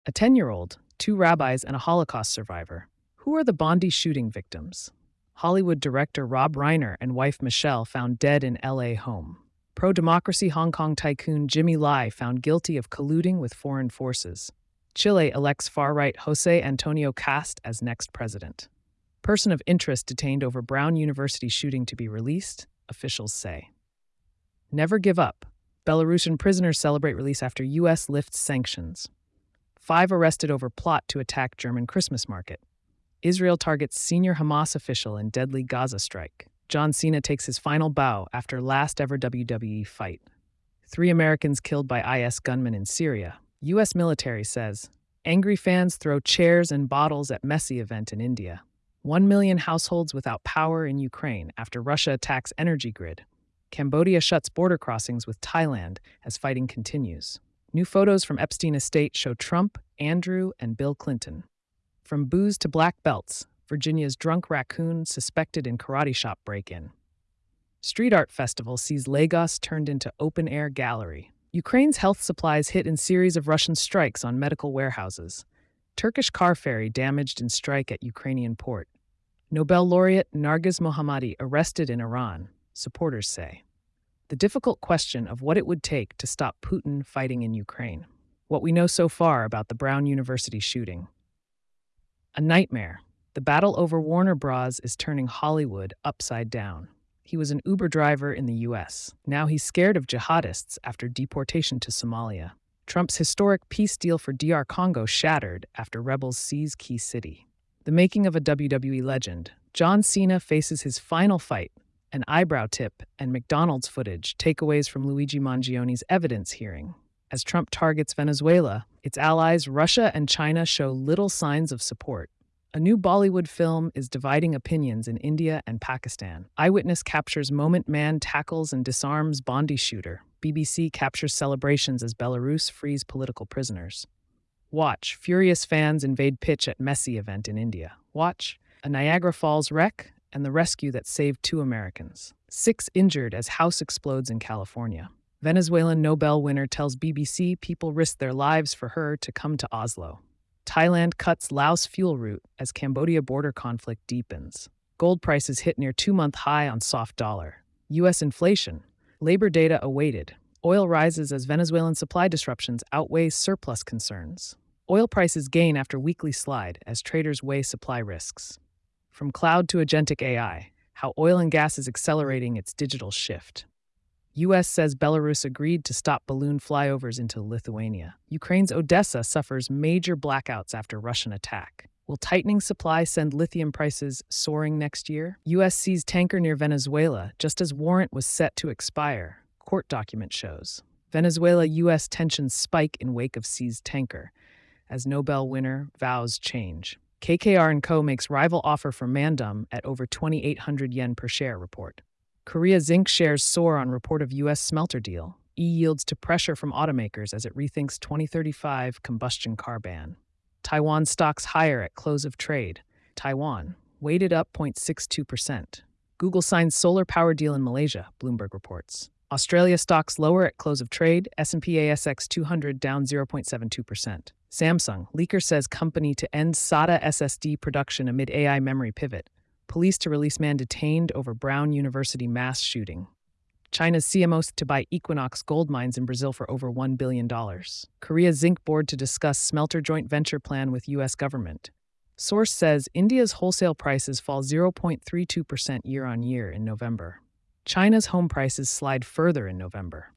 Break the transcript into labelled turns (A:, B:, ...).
A: A 10-year-old, two rabbis, and a Holocaust survivor. Who are the Bondi shooting victims? Hollywood director Rob Reiner and wife Michelle found dead in LA home. Pro-democracy Hong Kong tycoon Jimmy Lai found guilty of colluding with foreign forces. Chile elects far-right Jose Antonio Cast as next president. Person of interest detained over Brown University shooting to be released, officials say. Never give up. Belarusian prisoners celebrate release after U.S. lifts sanctions. 5 arrested over plot to attack German Christmas market. Israel targets senior Hamas official in deadly Gaza strike. John Cena takes his final bow after last ever WWE fight. 3 Americans killed by IS gunmen in Syria. U.S. military says. Angry fans throw chairs and bottles at Messi event in India. 1 million households without power in Ukraine after Russia attacks energy grid. Cambodia shuts border crossings with Thailand as fighting continues. New photos from Epstein estate show Trump, Andrew, and Bill Clinton. From booze to black belts, Virginia's drunk raccoon suspected in karate shop break-in. Street art festival sees Lagos turned into open-air gallery. Ukraine's health supplies hit in series of Russian strikes on medical warehouses. Turkish car ferry damaged in strike at Ukrainian port. Nobel laureate Nargiz Mohammadi arrested in Iran, supporters say. The difficult question of what it would take to stop Putin fighting in Ukraine. What we know so far about the Brown University shooting. A nightmare. The battle over Warner Bros. Is turning Hollywood upside down. He was an Uber driver in the U.S. Now he's scared of jihadists after deportation to Somalia. Trump's historic peace deal for DR Congo shattered after rebels seize key city. The making of a WWE legend. John Cena faces his final fight. An eyebrow tip and McDonald's footage takeaways from Luigi Mangioni's evidence hearing. As Trump targets Venezuela, its allies Russia and China show little signs of support. A new Bollywood film is dividing opinions in India and Pakistan. Eyewitness captures moment man tackles and disarms Bondi shooter. BBC captures celebrations as Belarus frees political prisoners. Watch, furious fans invade pitch at Messi event in India. Watch, a Niagara Falls wreck and the rescue that saved 2 Americans. 6 injured as house explodes in California. Venezuelan Nobel winner tells BBC people risk their lives for her to come to Oslo. Thailand cuts Laos fuel route as Cambodia border conflict deepens. Gold prices hit near 2-month high on soft dollar. U.S. inflation. Labor data awaited. Oil rises as Venezuelan supply disruptions outweigh surplus concerns. Oil prices gain after weekly slide as traders weigh supply risks. From cloud to agentic AI, how oil and gas is accelerating its digital shift. U.S. says Belarus agreed to stop balloon flyovers into Lithuania. Ukraine's Odessa suffers major blackouts after Russian attack. Will tightening supply send lithium prices soaring next year? U.S. seized tanker near Venezuela just as warrant was set to expire, court document shows. Venezuela-U.S. tensions spike in wake of seized tanker, as Nobel winner vows change. KKR & Co. makes rival offer for Mandum at over 2,800 yen per share, report. Korea Zinc shares soar on report of U.S. smelter deal. Yields to pressure from automakers as it rethinks 2035 combustion car ban. Taiwan stocks higher at close of trade. Taiwan, weighted up 0.62%. Google signs solar power deal in Malaysia, Bloomberg reports. Australia stocks lower at close of trade, S&P ASX 200 down 0.72%. Samsung, leaker says company to end SATA SSD production amid AI memory pivot. Police to release man detained over Brown University mass shooting. China's CMO to buy Equinox gold mines in Brazil for over $1 billion. Korea Zinc board to discuss smelter joint venture plan with U.S. government. Source says India's wholesale prices fall 0.32% year-on-year in November. China's home prices slide further in November.